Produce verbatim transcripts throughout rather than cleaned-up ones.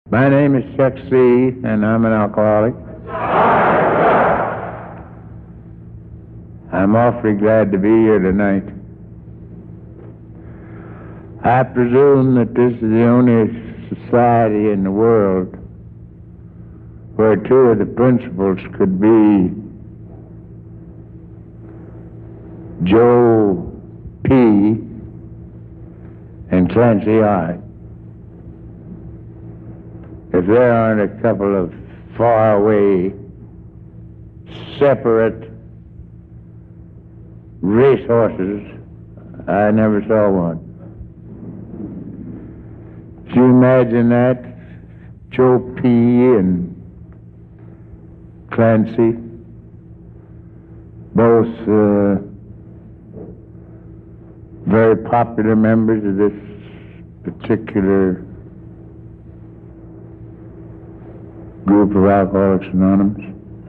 My name is Chuck C., and I'm an alcoholic. I'm awfully glad to be here tonight. I presume that this is the only society in the world where two of the principals could be Joe P. and Clancy I. If there aren't a couple of far-away, separate racehorses, I never saw one. Can you imagine that? Joe P. and Clancy, both uh, very popular members of this particular group of Alcoholics Anonymous.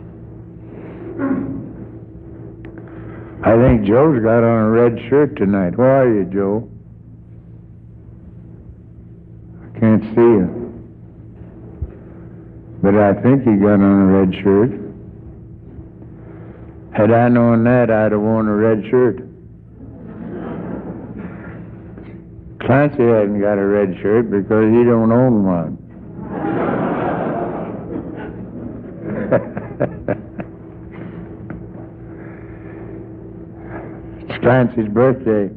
I think Joe's got on a red shirt tonight. Where are you, Joe? I can't see you. But I think he got on a red shirt. Had I known that, I'd have worn a red shirt. Clancy hasn't got a red shirt because he don't own one. It's Clancy's birthday.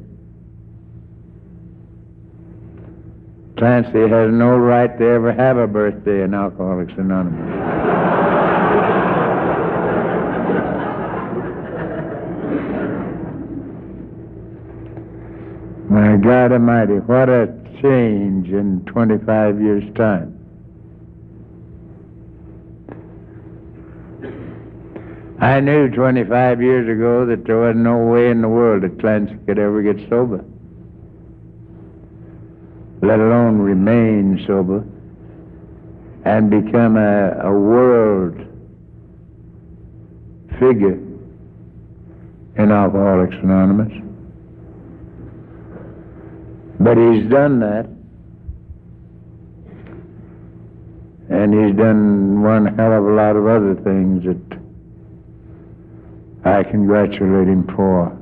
Clancy has no right to ever have a birthday in Alcoholics Anonymous. My God Almighty, what a change in twenty-five years' time. I knew twenty-five years ago that there wasn't no way in the world that Clancy could ever get sober, let alone remain sober and become a, a world figure in Alcoholics Anonymous. But he's done that, and he's done one hell of a lot of other things that I congratulate him for.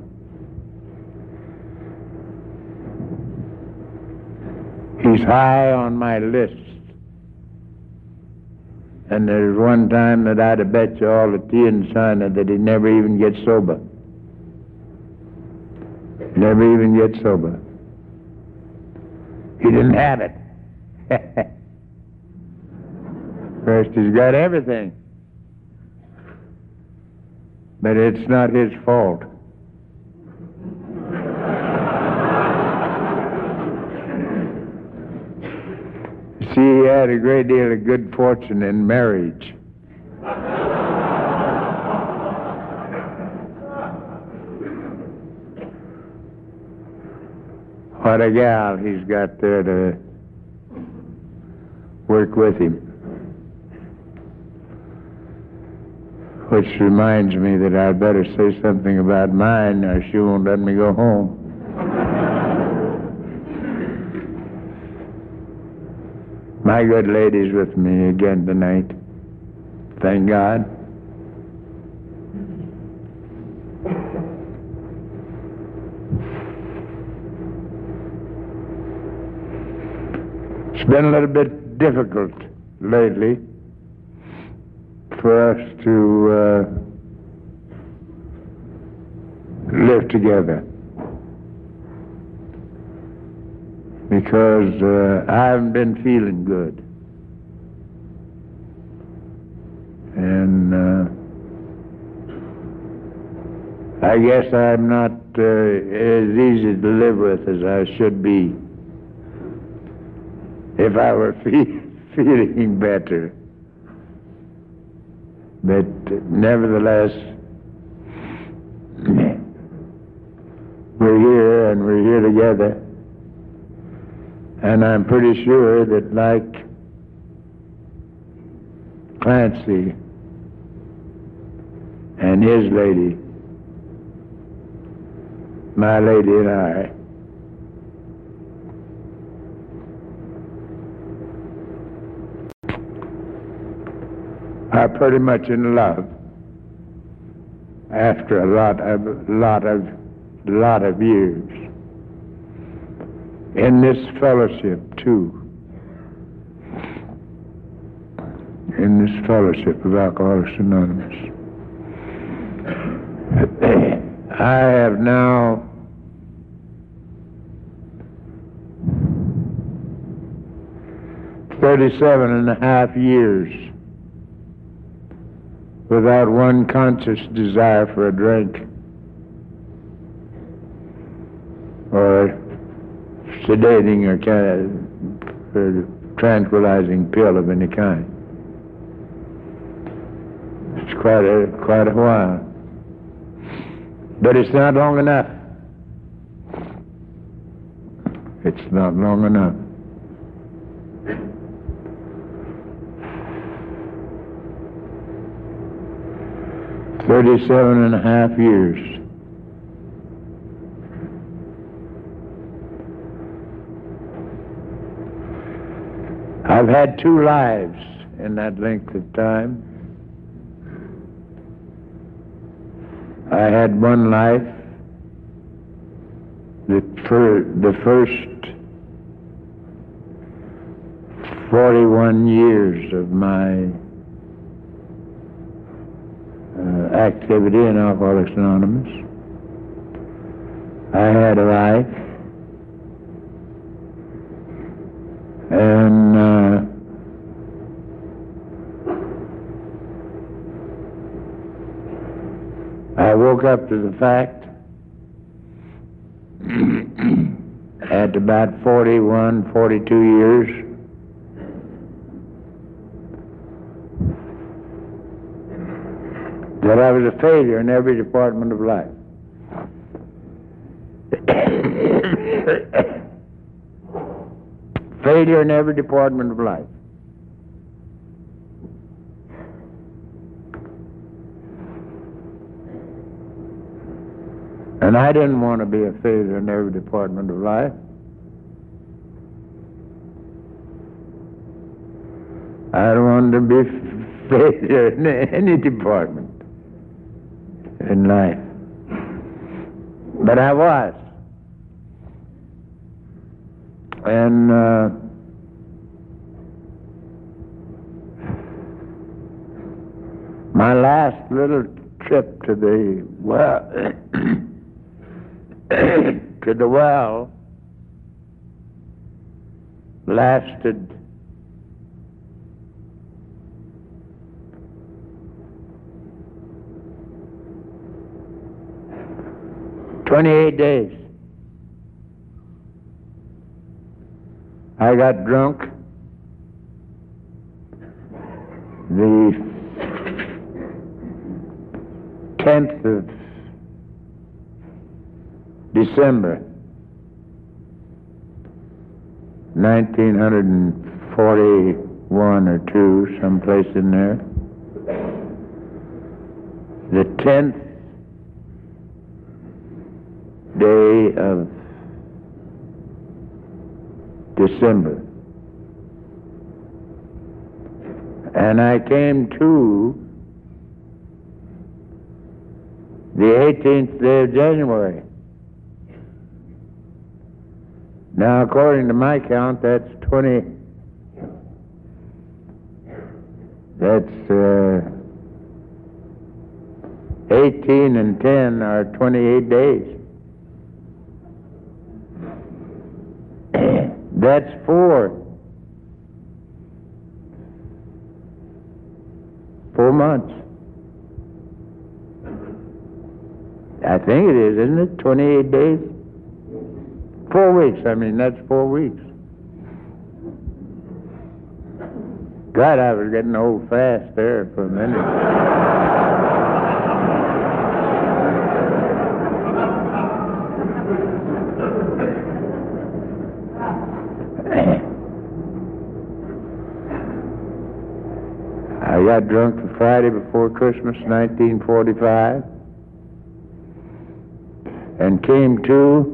He's high on my list. And there's one time that I'd have bet you all the tea and china that he'd never even get sober. Never even get sober. He didn't have it. First, he's got everything. But it's not his fault. See, he had a great deal of good fortune in marriage. What a gal he's got there to work with him. Which reminds me that I'd better say something about mine, or she won't let me go home. My good lady's with me again tonight. Thank God. It's been a little bit difficult lately for us to uh, live together, because uh, I haven't been feeling good, and uh, I guess I'm not uh, as easy to live with as I should be if I were fe- feeling better. But nevertheless, we're here and we're here together. And I'm pretty sure that, like Clancy and his lady, my lady and I, are pretty much in love after a lot of lot of lot of years in this fellowship too. In this fellowship of Alcoholics Anonymous. I have now thirty-seven and a half years without one conscious desire for a drink or sedating or or tranquilizing pill of any kind. It's quite a quite a while, but it's not long enough. It's not long enough. Thirty-seven and a half years. I've had two lives in that length of time. I had one life, the, for the first forty-one years of my uh, activity in Alcoholics Anonymous. I had a life, and uh, I woke up to the fact at about forty-one, forty-two years that I was a failure in every department of life. Failure in every department of life. And I didn't want to be a failure in every department of life. I don't want to be a failure in any department in life. But I was. And uh, my last little trip to the well, to the well lasted twenty-eight days. I got drunk the tenth of December, nineteen forty-one or two, someplace in there. The tenth day of December. And I came to the eighteenth day of January. Now, according to my count, that's twenty, that's uh, eighteen and ten are twenty-eight days. That's four. Four months. I think it is, isn't it? twenty-eight days? Four weeks, I mean, that's four weeks. God, I was getting old fast there for a minute. I got drunk the Friday before Christmas, nineteen forty-five, and came to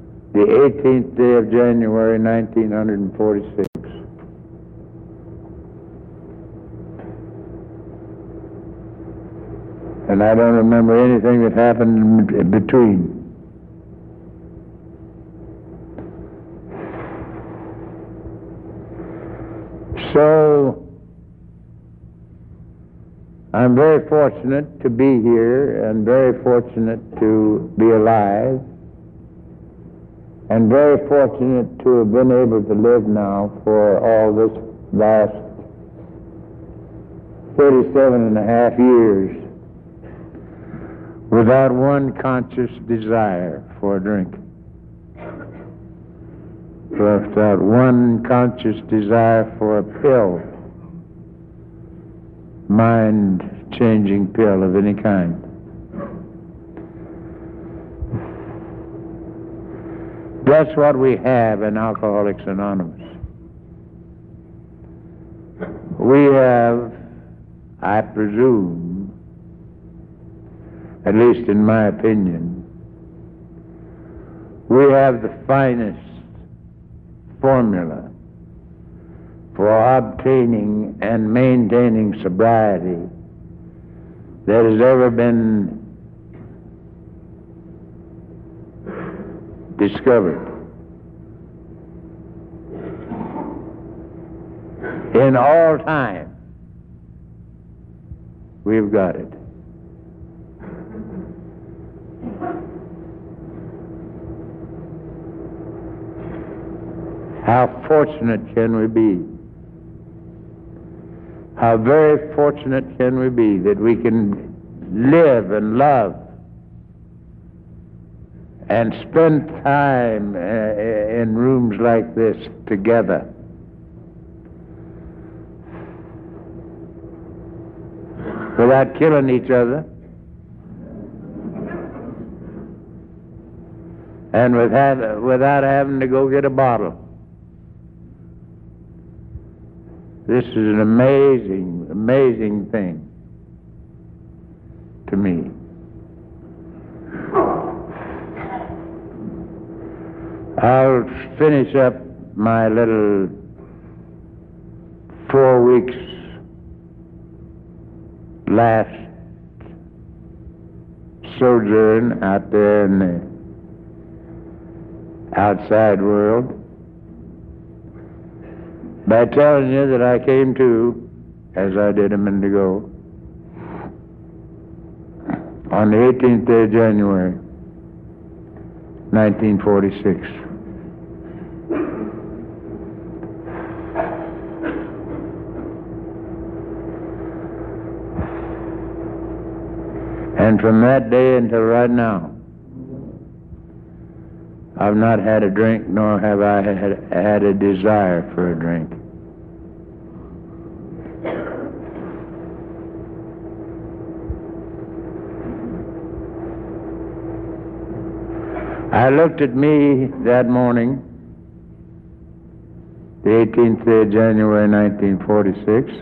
the eighteenth day of January, nineteen forty-six. And I don't remember anything that happened in between. So, I'm very fortunate to be here and very fortunate to be alive and very fortunate to have been able to live now for all this last thirty-seven and a half years without one conscious desire for a drink, without one conscious desire for a pill, mind-changing pill of any kind. That's what we have in Alcoholics Anonymous. We have, I presume, at least in my opinion, we have the finest formula for obtaining and maintaining sobriety that has ever been discovered. In all time, we've got it. How fortunate can we be? How very fortunate can we be that we can live and love and spend time uh, in rooms like this together. Without killing each other and without, without having to go get a bottle. This is an amazing, amazing thing to me. I'll finish up my little four weeks last sojourn out there in the outside world by telling you that I came to, as I did a minute ago, on the eighteenth day of January, nineteen forty-six. And from that day until right now, I've not had a drink, nor have I had, had a desire for a drink. I looked at me that morning, the eighteenth day of January, nineteen forty-six,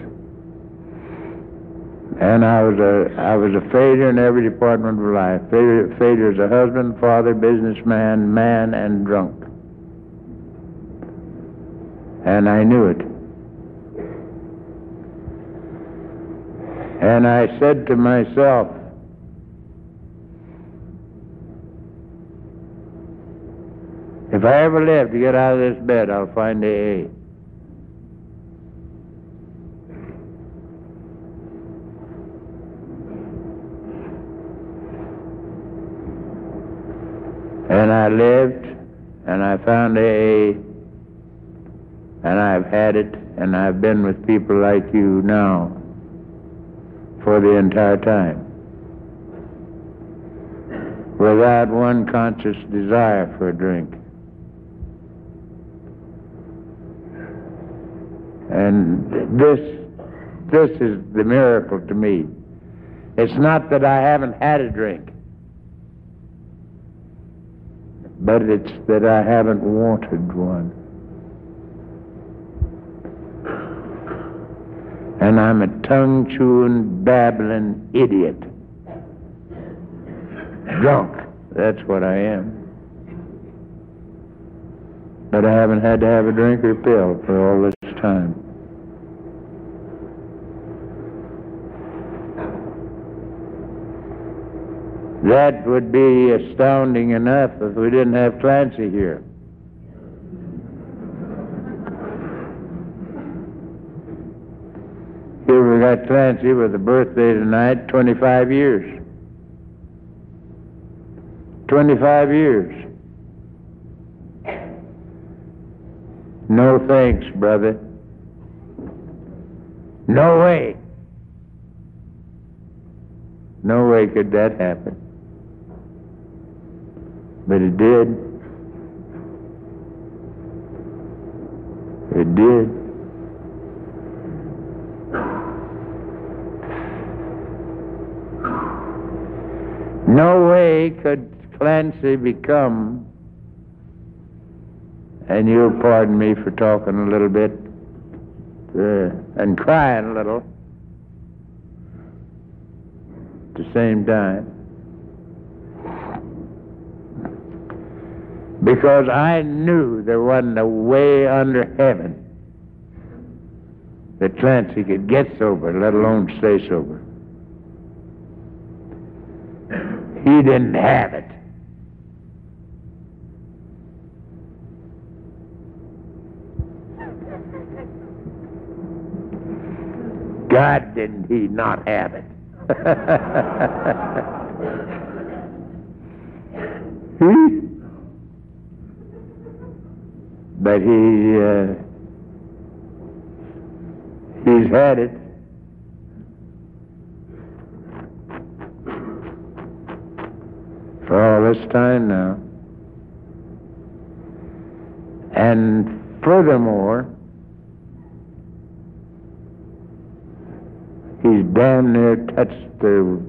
and I was a I was a failure in every department of life. Failure, failure as a husband, father, businessman, man, and drunk. And I knew it. And I said to myself, if I ever live to get out of this bed, I'll find A A. And I lived, and I found A A, and I've had it, and I've been with people like you now for the entire time, without one conscious desire for a drink. And this, this is the miracle to me. It's not that I haven't had a drink, but it's that I haven't wanted one. And I'm a tongue-chewing, babbling idiot. Drunk, that's what I am. But I haven't had to have a drink or pill for all this time. That would be astounding enough if we didn't have Clancy here. Here we got Clancy with a birthday tonight, twenty-five years. twenty-five years. No thanks, brother. No way. No way could that happen. But it did. It did. No way could Clancy become, and you'll pardon me for talking a little bit uh, and crying a little at the same time, because I knew there wasn't a way under heaven that Clancy could get sober, let alone stay sober. He didn't have it. God, didn't he not have it? But he, uh, he's had it. For all this time now. And furthermore, he's damn near touched the,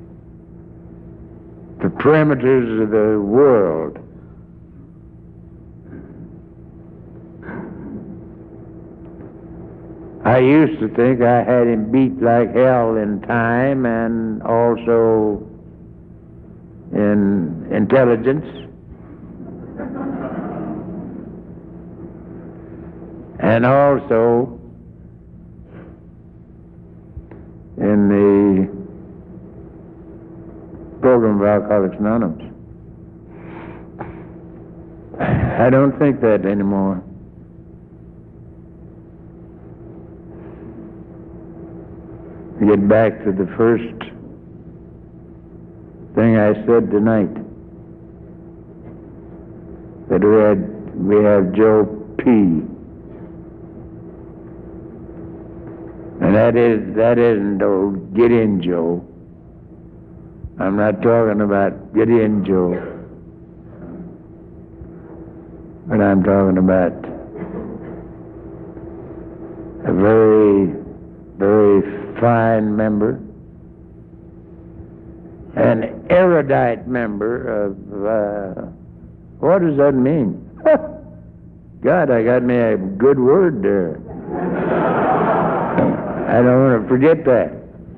the perimeters of the world. I used to think I had him beat like hell in time and also in intelligence. And also in the program of Alcoholics Anonymous. I don't think that anymore. Get back to the first thing I said tonight, that we had we have Joe P. And that is that isn't old Get In Joe. I'm not talking about Get In Joe, but I'm talking about a very, very fine member, an erudite member of, uh, what does that mean? God, I got me a good word there. I don't want to forget that.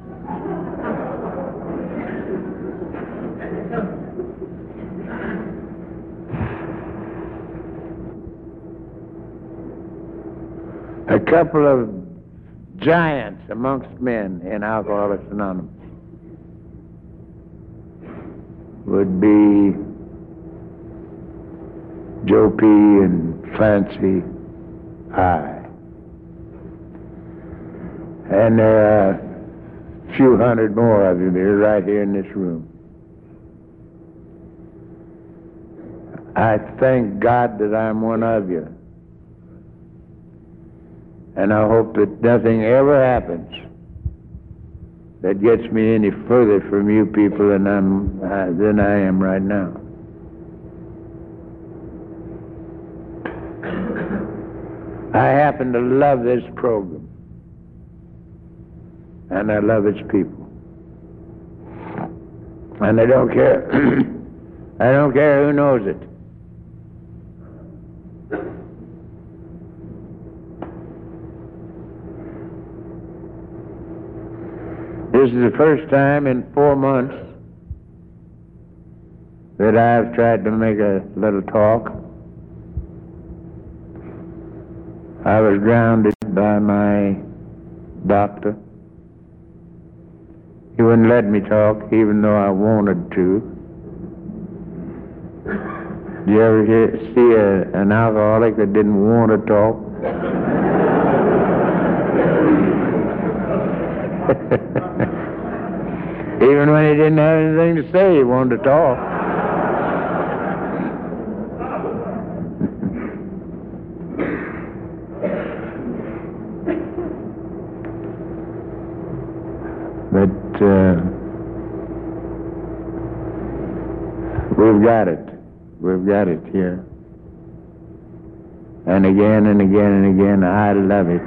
A couple of giants amongst men in Alcoholics Anonymous would be Joe P. and Clancy I. And there are a few hundred more of you here, right here in this room. I thank God that I'm one of you. And I hope that nothing ever happens that gets me any further from you people than, I'm, uh, than I am right now. I happen to love this program. And I love its people. And I don't care. I don't care who knows it. This is the first time in four months that I've tried to make a little talk. I was grounded by my doctor. He wouldn't let me talk, even though I wanted to. Did you ever hear, see a, an alcoholic that didn't want to talk? Even when he didn't have anything to say, he wanted to talk. But uh, we've got it. We've got it here. And again and again and again, I love it.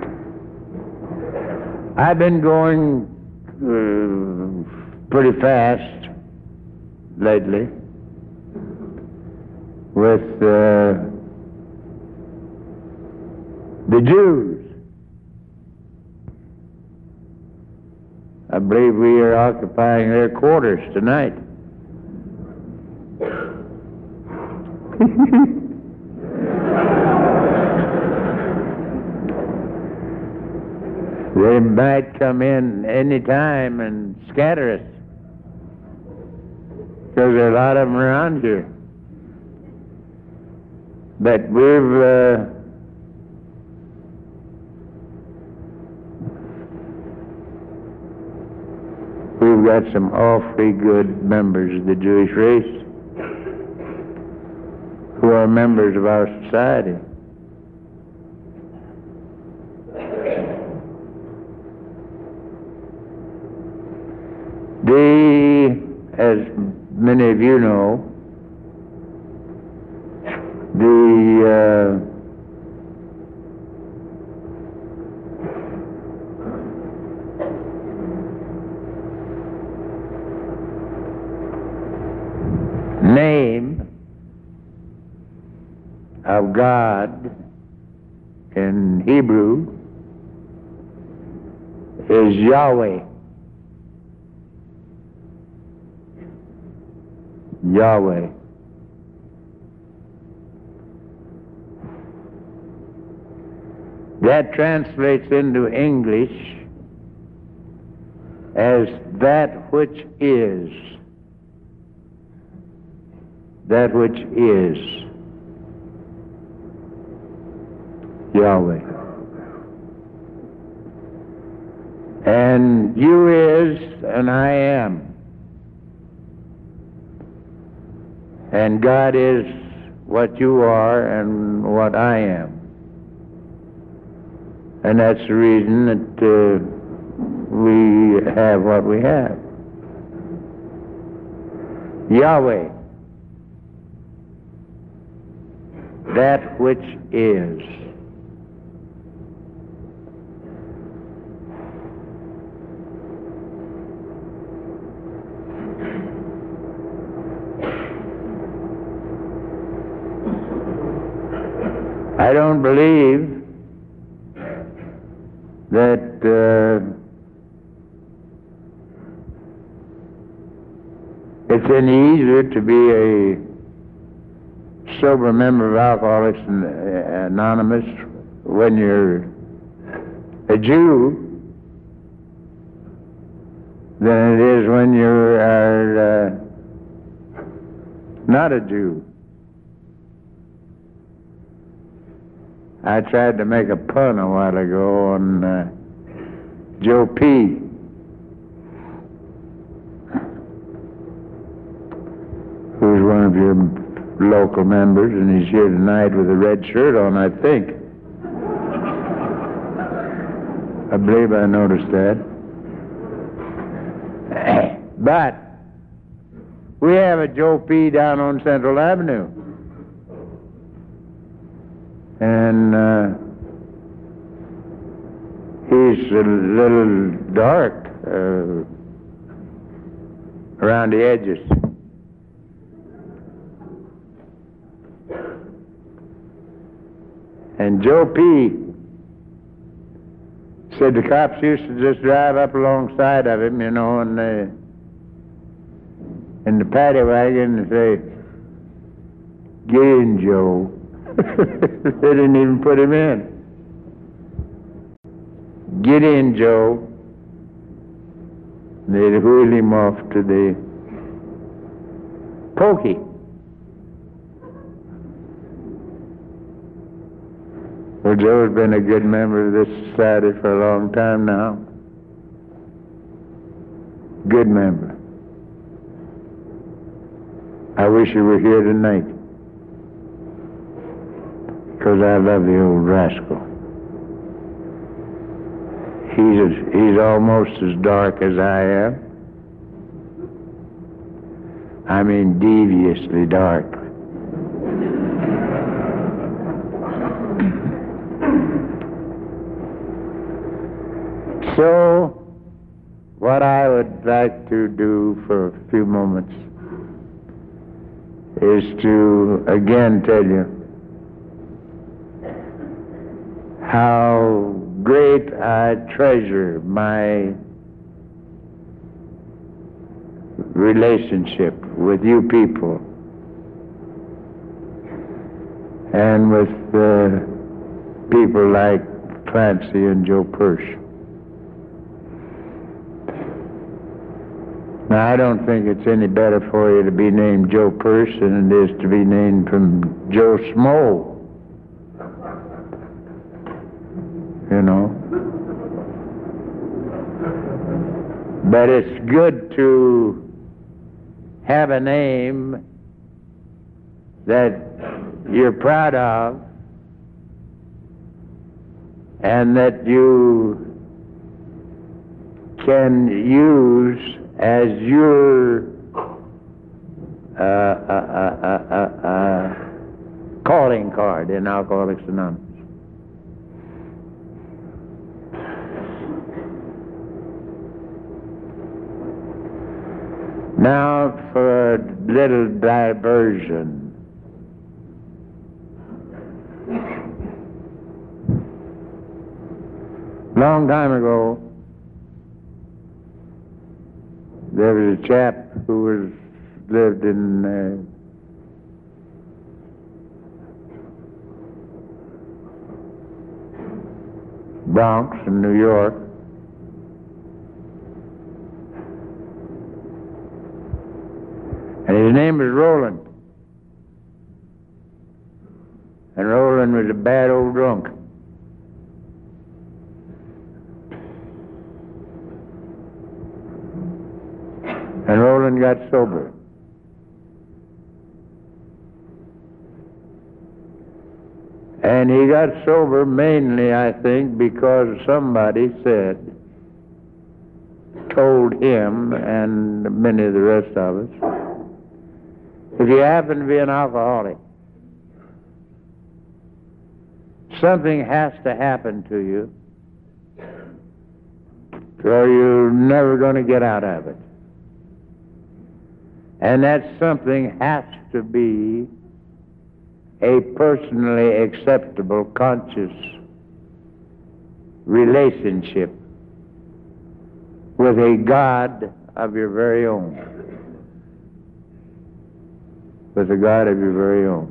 I've been going uh, pretty fast lately with uh, the Jews. I believe we are occupying their quarters tonight. They might come in any time and scatter us, because there are a lot of them around here. But we've uh, we've got some awfully good members of the Jewish race who are members of our society. They, as many of you know, the uh, name of God in Hebrew is Yahweh. Yahweh. That translates into English as that which is. That which is Yahweh. And you is, and I am. And God is what you are and what I am. And that's the reason that uh, we have what we have. Yahweh, that which is. I don't believe that uh, it's any easier to be a sober member of Alcoholics Anonymous when you're a Jew than it is when you are uh, not a Jew. I tried to make a pun a while ago on uh, Joe P. who's one of your local members, and he's here tonight with a red shirt on, I think. I believe I noticed that. But we have a Joe P. down on Central Avenue. And uh, he's a little dark uh, around the edges. And Joe P. said the cops used to just drive up alongside of him, you know, and uh, in the paddy wagon and say, "Get in, Joe." They didn't even put him in. "Get in, Joe." They'd wheel him off to the pokey. Well, Joe's been a good member of this society for a long time now. Good member. I wish he were here tonight, because I love the old rascal. He's, as, he's almost as dark as I am. I mean, deviously dark. So, what I would like to do for a few moments is to again tell you how great I treasure my relationship with you people and with uh, people like Clancy and Joe Persh. Now, I don't think it's any better for you to be named Joe Persh than it is to be named from Joe Smo. You know. But it's good to have a name that you're proud of and that you can use as your uh, uh, uh, uh, uh, calling card in Alcoholics Anonymous. Now for a little diversion. Long time ago, there was a chap who was lived in uh, Bronx in New York. And his name was Roland. And Roland was a bad old drunk. And Roland got sober. And he got sober mainly, I think, because somebody said, told him and many of the rest of us, if you happen to be an alcoholic, something has to happen to you, or you're never going to get out of it. And that something has to be a personally acceptable, conscious relationship with a God of your very own. With a God of your very own.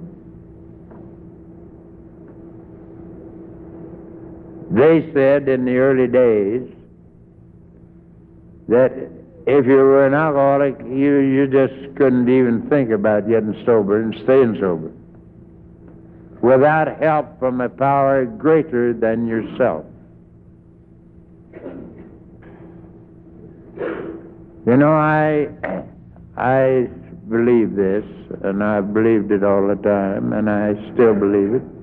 They said in the early days that if you were an alcoholic, you, you just couldn't even think about getting sober and staying sober without help from a power greater than yourself. You know, I, I believe this, and I've believed it all the time, and I still believe it.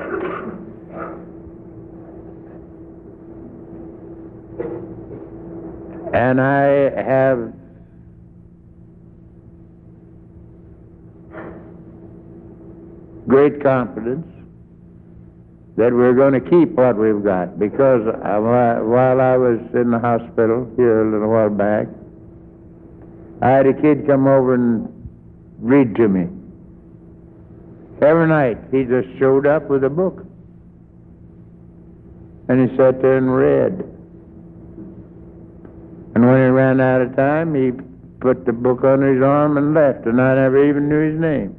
And I have great confidence that we're going to keep what we've got, because while I was in the hospital here a little while back, I had a kid come over and read to me. Every night he just showed up with a book. And he sat there and read. And when he ran out of time, he put the book under his arm and left, and I never even knew his name.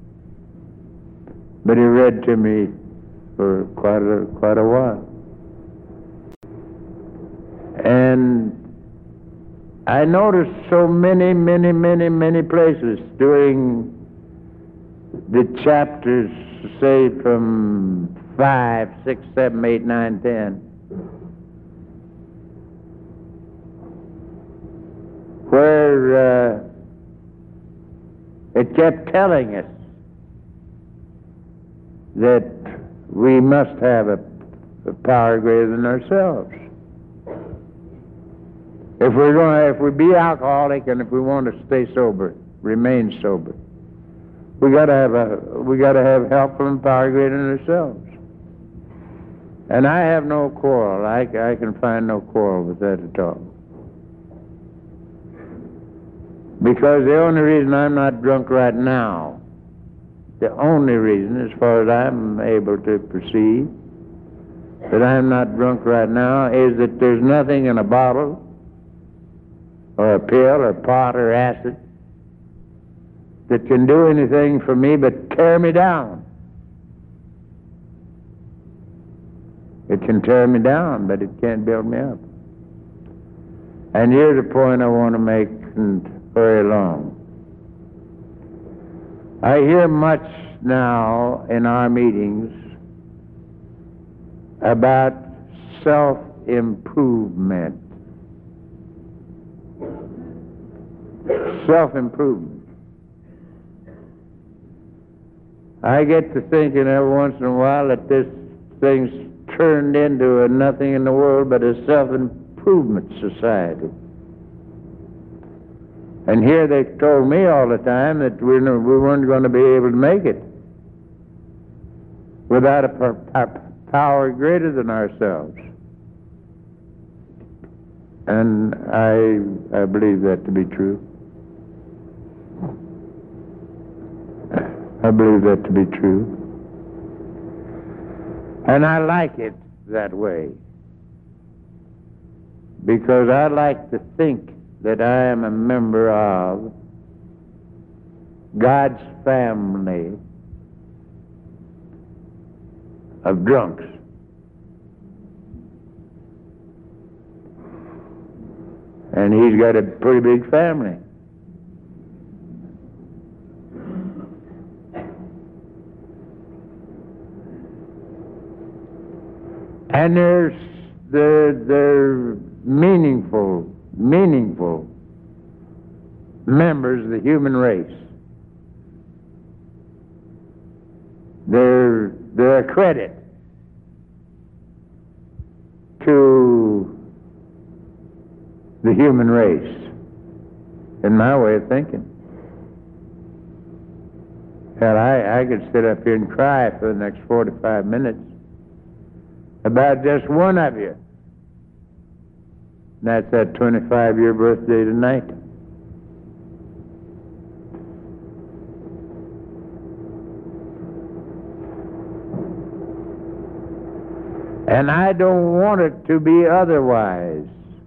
But he read to me for quite a, quite a while. And I noticed so many, many, many, many places during the chapters, say from five, six, seven, eight, nine, ten, where uh, it kept telling us that we must have a, a power greater than ourselves. If we're going to, if we be alcoholic and if we want to stay sober, remain sober, we got to have a, we got to have help from power greater than ourselves. And I have no quarrel. I, I can find no quarrel with that at all. Because the only reason I'm not drunk right now, the only reason, as far as I'm able to perceive, that I'm not drunk right now is that there's nothing in a bottle or a pill or pot or acid that can do anything for me but tear me down. It can tear me down, but it can't build me up. And here's a point I want to make, and very long. I hear much now in our meetings about self-improvement. Self-improvement. I get to thinking every once in a while that this thing's turned into a nothing in the world but a self-improvement society. And here they told me all the time that we we weren't going to be able to make it without a, a power greater than ourselves. And I, I believe that to be true. I believe that to be true. And I like it that way, because I like to think that I am a member of God's family of drunks. And he's got a pretty big family. And there's they're, they're meaningful, meaningful members of the human race. They're, they're a credit to the human race, in my way of thinking. Hell, I, I could sit up here and cry for the next forty-five minutes about just one of you. And that's that twenty-five-year birthday tonight. And I don't want it to be otherwise.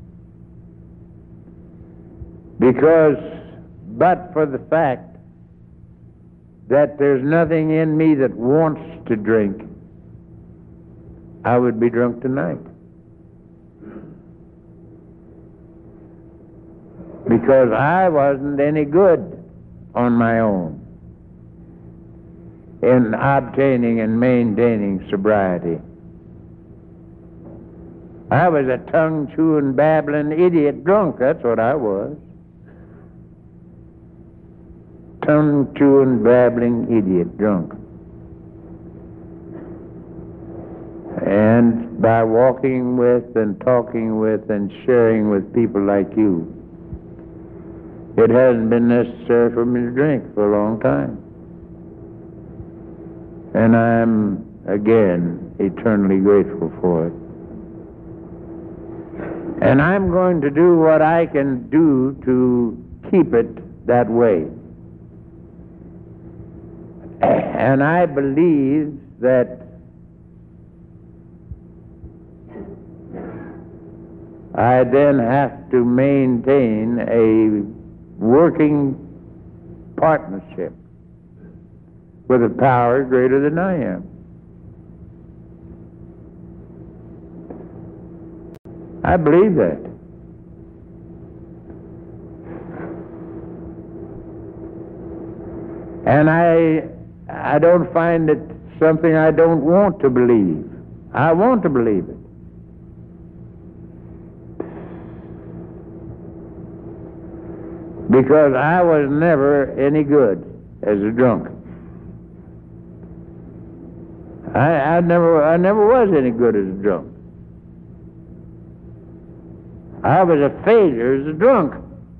Because, but for the fact that there's nothing in me that wants to drink, I would be drunk tonight. Because I wasn't any good on my own in obtaining and maintaining sobriety. I was a tongue-chewing, babbling idiot drunk, that's what I was. Tongue-chewing, babbling idiot drunk. And by walking with and talking with and sharing with people like you, it hasn't been necessary for me to drink for a long time. And I'm, again, eternally grateful for it. And I'm going to do what I can do to keep it that way. And I believe that I then have to maintain a working partnership with a power greater than I am. I believe that. And I, I don't find it something I don't want to believe. I want to believe it. Because I was never any good as a drunk. I, I never, I never was any good as a drunk. I was a failure as a drunk.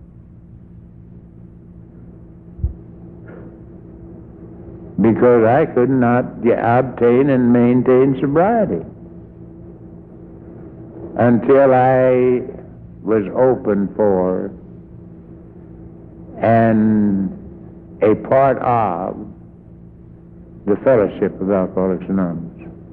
Because I could not get, obtain and maintain sobriety until I was open for and a part of the Fellowship of Alcoholics Anonymous.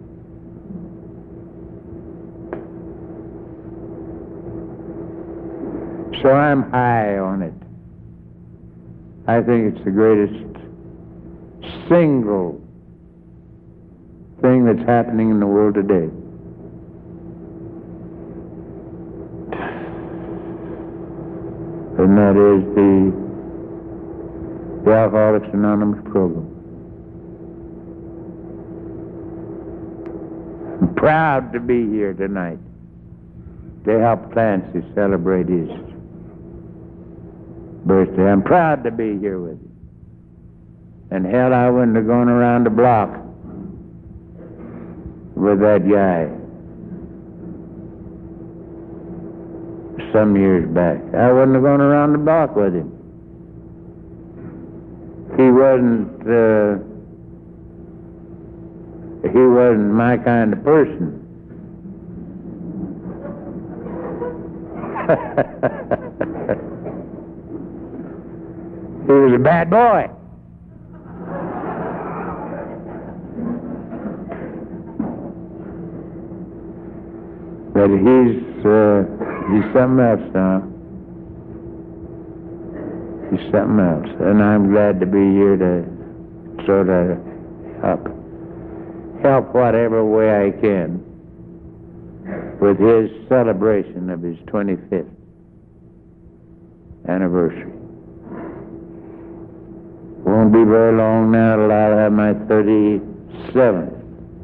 So I'm high on it. I think it's the greatest single thing that's happening in the world today. And that is the, the Alcoholics Anonymous program. I'm proud to be here tonight to help Clancy celebrate his birthday. I'm proud to be here with you. And hell, I wouldn't have gone around the block with that guy some years back. I wouldn't have gone around the block with him. He wasn't, uh, he wasn't my kind of person. He was a bad boy. But he's, uh, he's something else now. He's something else. And I'm glad to be here to sort of help, help whatever way I can with his celebration of his twenty-fifth anniversary. Won't be very long now till I'll have my thirty-seventh.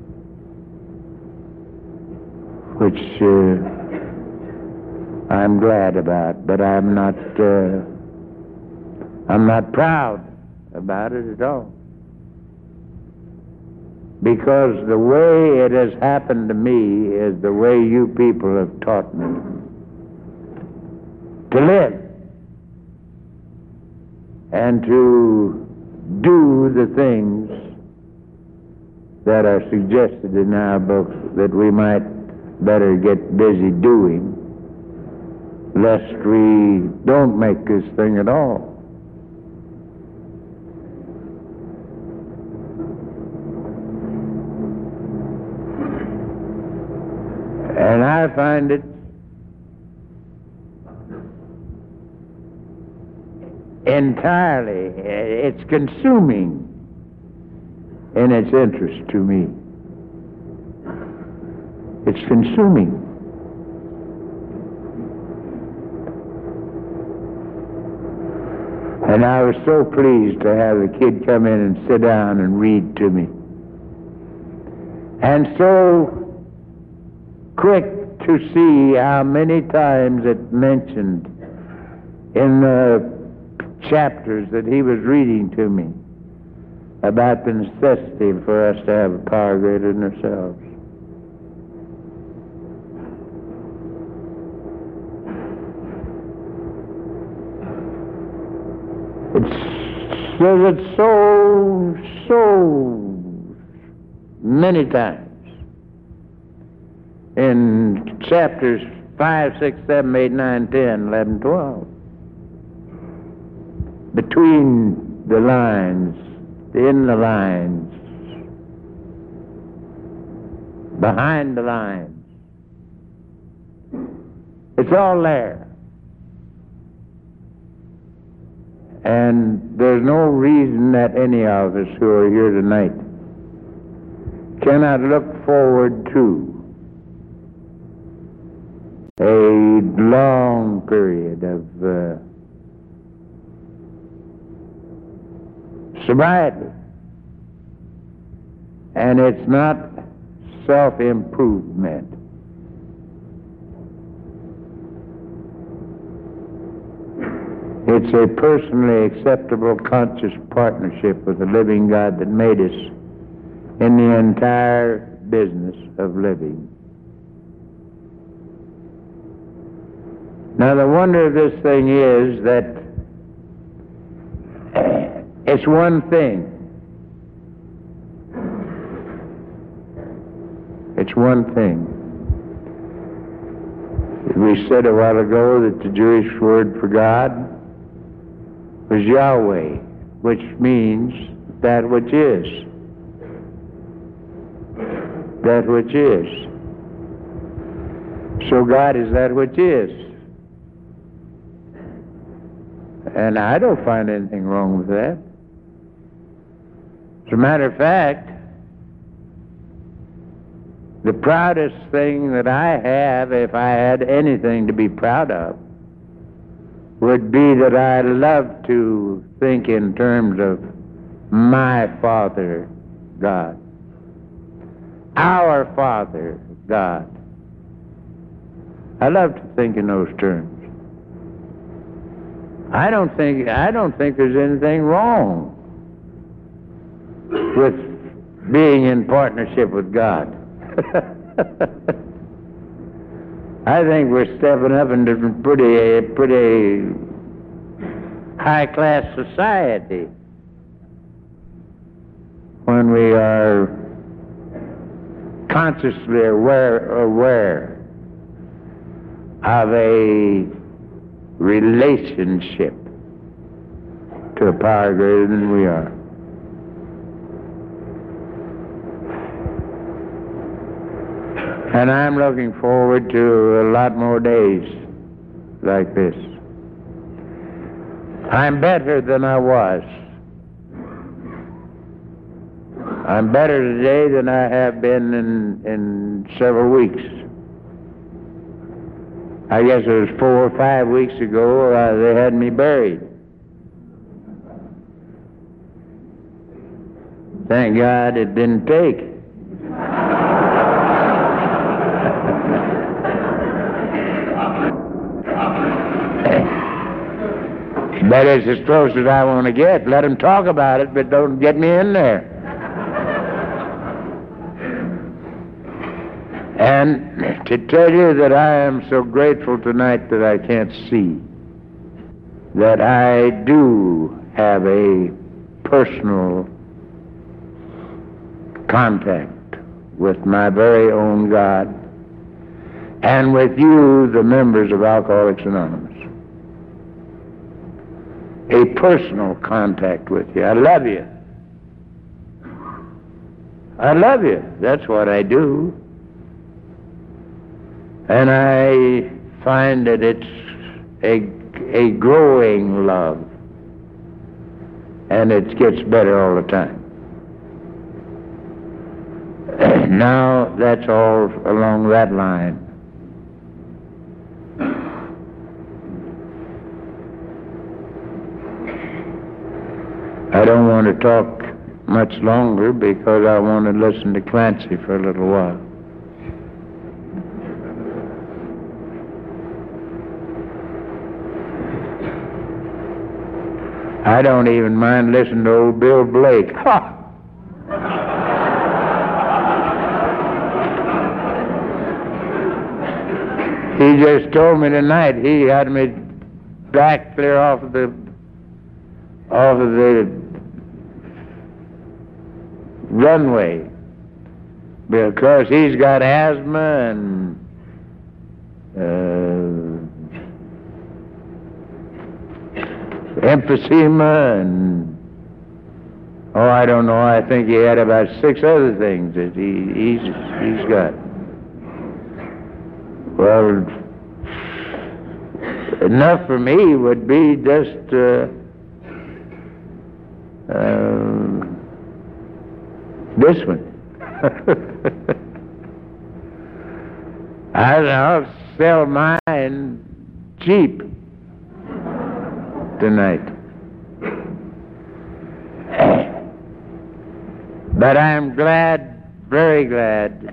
Which uh, I'm glad about, but I'm not, uh, I'm not proud about it at all. Because the way it has happened to me is the way you people have taught me to live and to do the things that are suggested in our books that we might better get busy doing, lest we don't make this thing at all. And I find it entirely, it's consuming in its interest to me. It's consuming. And I was so pleased to have the kid come in and sit down and read to me. And so quick to see how many times it mentioned in the chapters that he was reading to me about the necessity for us to have a power greater than ourselves. It says it so, so many times in chapters five, six, seven, eight, nine, ten, eleven, twelve. Between the lines, in the lines, behind the lines. It's all there. And there's no reason that any of us who are here tonight cannot look forward to a long period of uh, sobriety. And it's not self-improvement. It's a personally acceptable conscious partnership with the living God that made us in the entire business of living. Now the wonder of this thing is that it's one thing. It's one thing. We said a while ago that the Jewish word for God was Yahweh, which means that which is. That which is. So God is that which is. And I don't find anything wrong with that. As a matter of fact, the proudest thing that I have, if I had anything to be proud of, would be that I love to think in terms of my Father, God. Our Father, God. I love to think in those terms. I don't think I don't think there's anything wrong with being in partnership with God. I think we're stepping up into pretty pretty high-class society when we are consciously aware aware of a relationship to a power greater than we are. And I'm looking forward to a lot more days like this. I'm better than I was. I'm better today than I have been in, in several weeks. I guess it was four or five weeks ago uh, they had me buried. Thank God it didn't take. But it's as close as I want to get. Let them talk about it, but don't get me in there. And to tell you that I am so grateful tonight that I can't see, that I do have a personal contact with my very own God and with you, the members of Alcoholics Anonymous. A personal contact with you. I love you. I love you. That's what I do. And I find that it's a, a growing love. And it gets better all the time. Now, that's all along that line. I don't want to talk much longer because I want to listen to Clancy for a little while. I don't even mind listening to old Bill Blake. Ha! He just told me tonight he had me back clear off of the off of the runway because he's got asthma and uh, emphysema and oh, I don't know. I think he had about six other things that he he's he's got. Well, enough for me would be just uh, uh, this one. I'll sell mine cheap tonight. But I'm glad, very glad,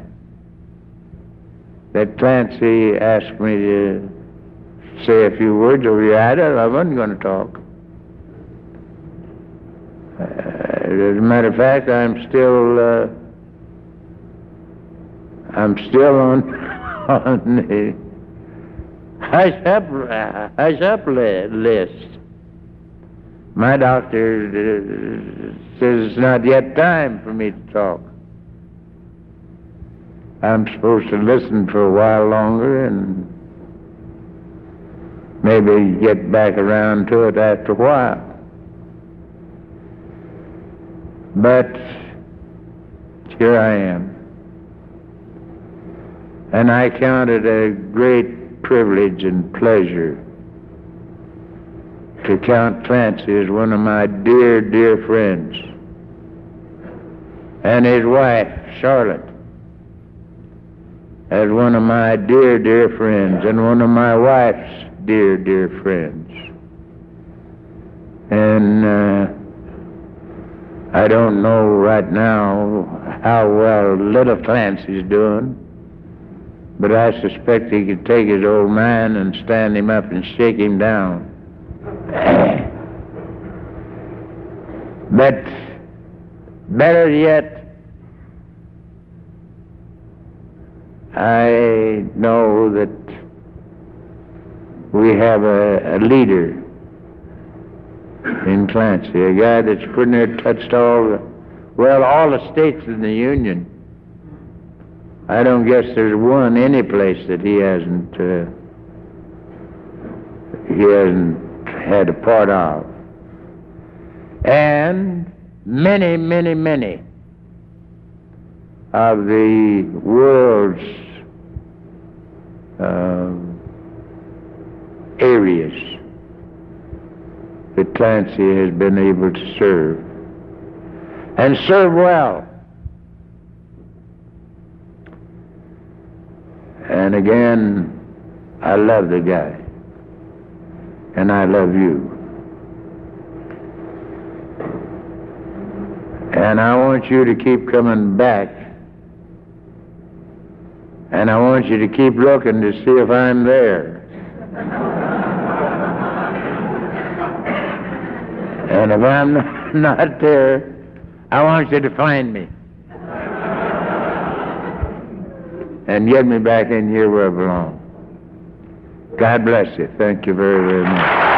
that Clancy asked me to say a few words over here. I wasn't going to talk. Uh, as a matter of fact, I'm still, uh, I'm still on, on the hush up, uh, hush up li- list. My doctor uh, says it's not yet time for me to talk. I'm supposed to listen for a while longer and maybe get back around to it after a while. But here I am. And I count it a great privilege and pleasure to count Clancy as one of my dear, dear friends, and his wife, Charlotte, as one of my dear, dear friends, and one of my wife's dear, dear friends. And uh, I don't know right now how well little Clancy's doing, but I suspect he could take his old man and stand him up and shake him down. But better yet, I know that we have a, a leader in Clancy, a guy that's pretty near touched all the, well, all the states in the Union. I don't guess there's one any place that he hasn't uh, he hasn't had a part of. And many, many, many of the world's uh, areas that Clancy has been able to serve, and serve well. And again, I love the guy, and I love you. And I want you to keep coming back, and I want you to keep looking to see if I'm there. And if I'm not there, I want you to find me and get me back in here where I belong. God bless you. Thank you very, very much.